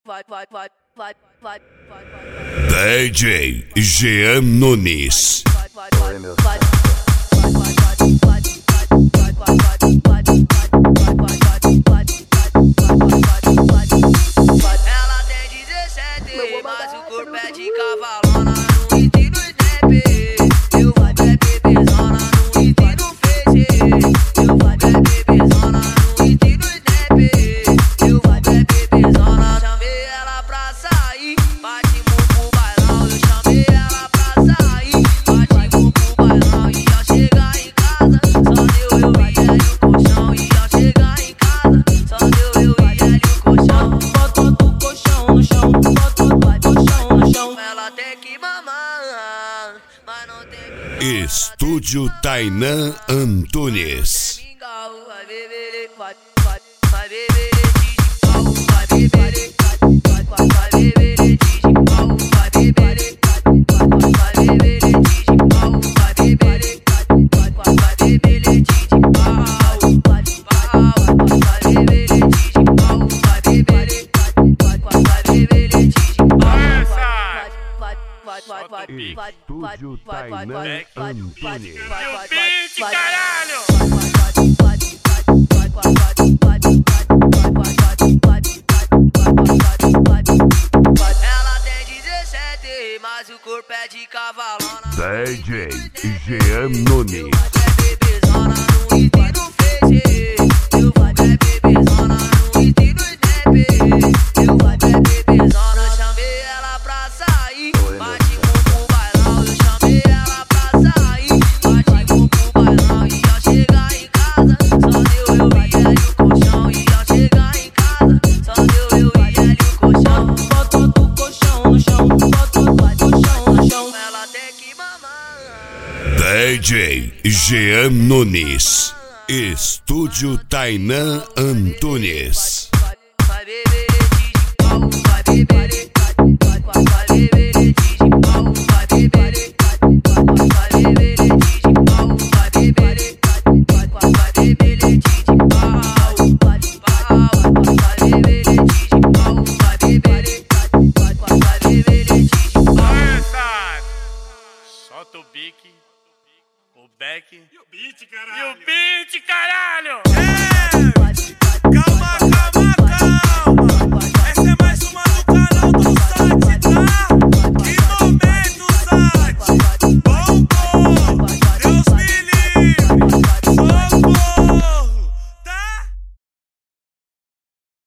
DJ Jean Nunes. Ela tem 17, mas o corpo é de cavalona. No Insta e no Snap, eu vou bebezona. No Insta e no Face, eu vou bebezona. No Insta e no Snap, eu vou bebezona. Chamei ela pra sair, partimos pro bailão. Eu chamei ela pra sair, partimos pro bailão. E ao chegar em casa, só deu eu e ela e o colchão. E ao chegar em casa, só deu eu e ela e o colchão. Ela tem que mamar, mas não tem que Estúdio Tainan Antunes. vai beber, vai beber de pau, vai beber, vai beber de pau, vai beber, vai beber de pau, vai beber, vai beber de pau, vai beber de pau, vai beber, vai beber de pau. Estúdio Tainan Antunes. Beat, caralho! Ela tem 17, mas o corpo é de cavalona. DJ Jean Nunes. Bebezona no Insta e no Face, eu vou bebezona no Insta e no Snap, eu vou bebezona. Chamei ela pra sair, partimos pro bailão. Eu chamei ela pra sair, partimos pro bailão. E ao chegar em casa, só deu eu e ela e o colchão. E ao chegar em casa, só deu eu e ela e o colchão. Bota o colchão no chão, bota o colchão no chão. Ela tem que mamar. DJ Jean Nunes. Estúdio Tainan Antunes. Vai beber de pau, vai beber, vai beber de pau, vai beber, vai beber de pau, vai beber, vai beber de pau, vai beber de pau, vai beber, vai beber de pau. Solta o bique, o beck e o beat, caralho!